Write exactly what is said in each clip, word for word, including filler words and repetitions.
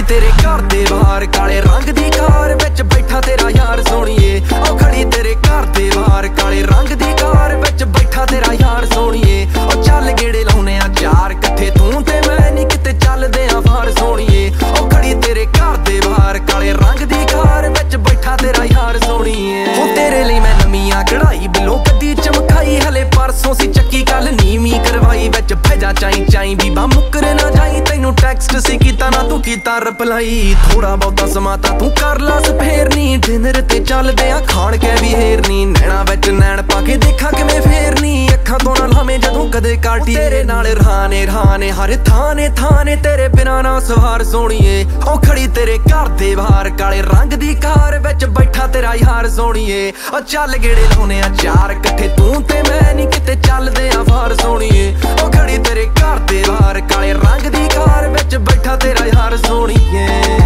तेरे घर दे बाहर काले रंग दी कार विच बैठा तेरा यार सोणीए। ओ खड़ी तेरे घर दे बाहर काले रंग दी कार विच बैठा तेरा यार सोणीए। ओ चल गेड़े लाउने आ चार कट्ठे तू ते मैं नी किते चलदे आ बाहर सोणीए। ओ खड़ी तेरे घर दे बाहर काले रंग दी कार विच बैठा तेरा यार सोणीए। हो तेरे लिए मैं नवीं कढ़ाई बिलो गड्डी चमकाई हले परसों सी चक्की कल नीवी करवाई विच भेजा चाई चाई बीबा मुकर ना जाई तैनू टैक्सट सी कीता ना तू कीता रिप्लाई। थोड़ा बहुता समा तां तू कर ला सफेरनी डिनर ते चलदे आ खाण के भी हेरनी नैना विच नैन पा के देखा किवें फेरनी अखां तो ना लावें जदों कदे काटी तेरे नाल रहाने रहाने हर थाने थाने तेरे बिना ना सवार सोणीए। ओ खड़ी तेरे घर दे बाहर काले रंग दी कार विच बैठा तेरा यार सोणीए। ओ चल गेड़े लाउने आ चार कट्ठे तू ते मैं नी किते चलदे आ बाहर सोणीए। ओ खड़ी तेरे घर दे बाहर काले रंग दी कार विच बैठा तेरा यार सोणीए।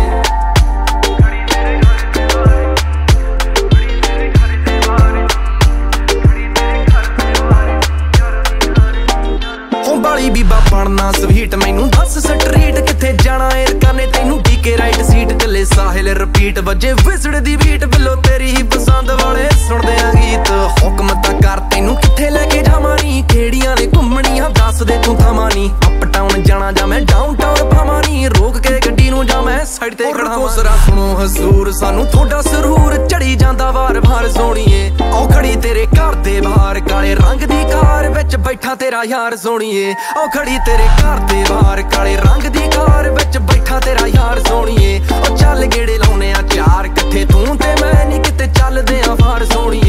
बाली बीबा बनना स्वीट मैनू दस स्ट्रीट किथे जाना एयर करने तैनू डीके राइट सीट चले साहिल रिपीट बजे विसड़ दी बीट बिलो तेरी ही पसंद वाले सुनदे आ गीत हुक्म तां कर तैनू किथे लेके जावां नी केड़ियां ने घुम्मणियां दस दे तू थमां नी अप टाउन जाना जां मैं डाउन टाउन भावां नी रोक के गड्डी नू जां मैं साइड ते खड़ा कोसरा सुनो हजूर सानू थोड़ा सरूर चढ़ी जांदा वार वार सोणीए। ओ खड़ी तेरे घर दे बाहर काले रंग दी कार विच बैठा तेरा यार सोणीए। ओ खड़ी तेरे घर दे बाहर काले रंग दी कार विच बैठा तेरा यार सोणीए। ओ चल गेड़े लाउने आ चार कट्ठे तू ते मैं नी किते चलदे आ बाहर सोणीए।